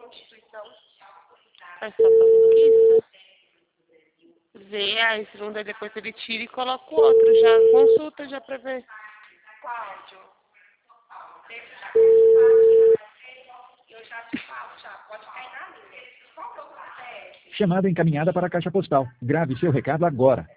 Faz só maluquice. Vê, aí se não der depois ele tira e coloca o outro. Já consulta já pra ver. Cláudio, eu já te falo, já pode cair na linha. Qual que é o processo? Chamada encaminhada para a caixa postal. Grave seu recado agora.